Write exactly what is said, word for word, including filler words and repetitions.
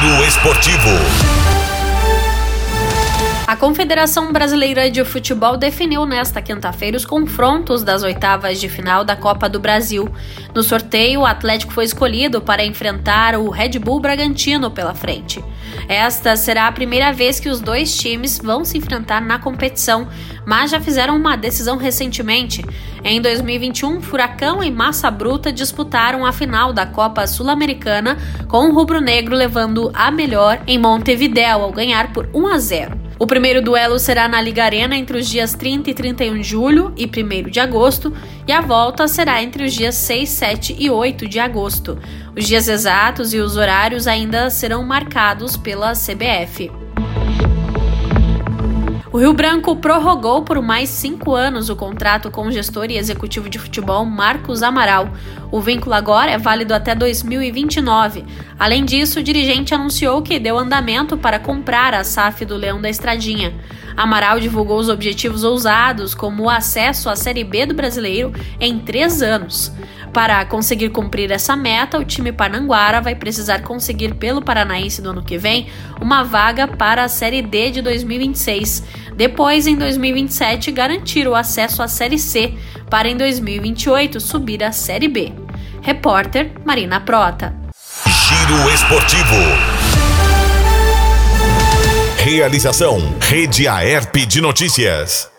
Giro Esportivo. A Confederação Brasileira de Futebol definiu nesta quinta-feira os confrontos das oitavas de final da Copa do Brasil. No sorteio, o Atlético foi escolhido para enfrentar o Red Bull Bragantino pela frente. Esta será a primeira vez que os dois times vão se enfrentar na competição, mas já fizeram uma decisão recentemente. Em dois mil e vinte e um, Furacão e Massa Bruta disputaram a final da Copa Sul-Americana, com o rubro-negro levando a melhor em Montevidéu ao ganhar por um a zero. O primeiro duelo será na Liga Arena entre os dias trinta e trinta e um de julho e primeiro de agosto, e a volta será entre os dias seis, sete e oito de agosto. Os dias exatos e os horários ainda serão marcados pela C B F. O Rio Branco prorrogou por mais cinco anos o contrato com o gestor e executivo de futebol Marcos Amaral. O vínculo agora é válido até dois mil e vinte e nove. Além disso, o dirigente anunciou que deu andamento para comprar a S A F do Leão da Estradinha. Amaral divulgou os objetivos ousados, como o acesso à Série B do Brasileiro em três anos. Para conseguir cumprir essa meta, o time parnanguara vai precisar conseguir pelo Paranaense do ano que vem uma vaga para a Série D de dois mil e vinte e seis. Depois, em dois mil e vinte e sete, garantir o acesso à Série C, para em dois mil e vinte e oito subir à Série B. Repórter Marina Prota. Giro Esportivo. Realização Rede Aerp de Notícias.